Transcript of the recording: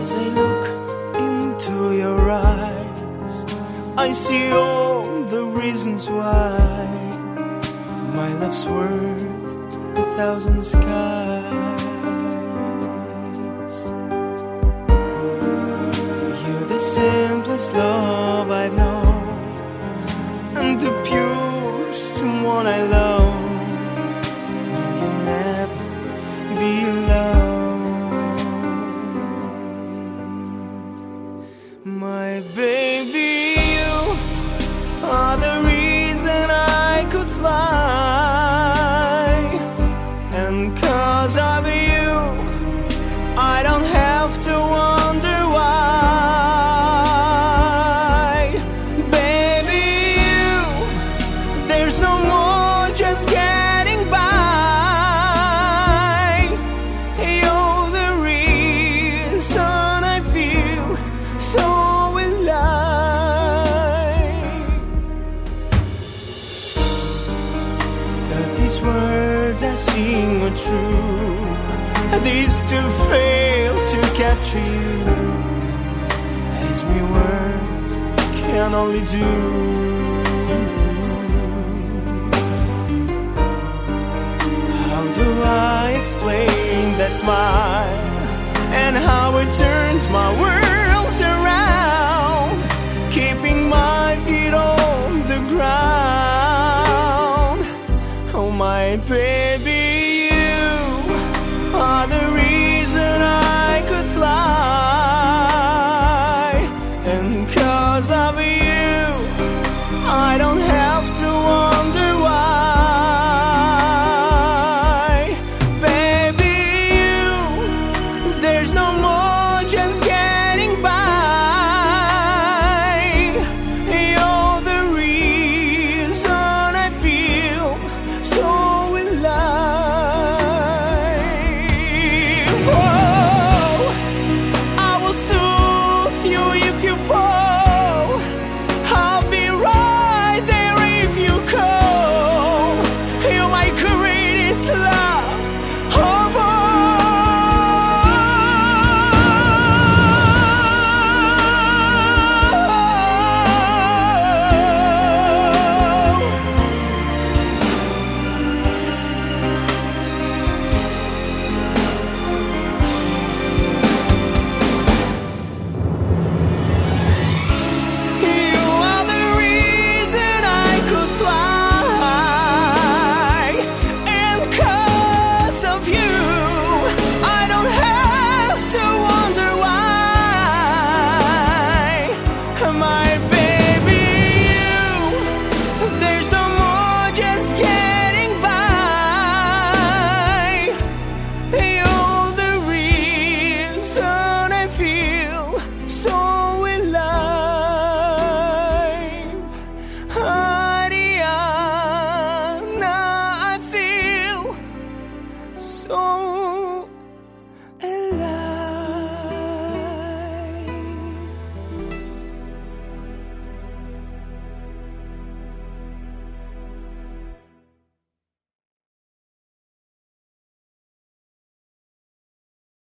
As I look into your eyes, I see all the reasons why my love's worth 1,000 skies. You're the simplest love I've known, and the purest one I love. You'll never be alone. My baby, you are the reason I could fly, and 'cause of you I don't have to wonder why. Baby, you, there's no more just getting by. You're the reason I feel so alive. That these words I sing are true, these two fail to capture you, as me words can only do. How do I explain that smile, and how it turns my worlds around, keeping my feet on the ground? Oh my baby, you are the reason I could fly, and 'cause of you I don't have to wonder why. Baby, you, there's no more just getting by. You're the reason I feel so alive. Whoa, I will soothe you if you fall. I'll be right there if you call. You're my greatest love of You are the reason I could fly, and 'cause of you I don't have to wonder why. My baby, you, there's no more just getting by. You're the reason I feel so alive. Ariana, I feel so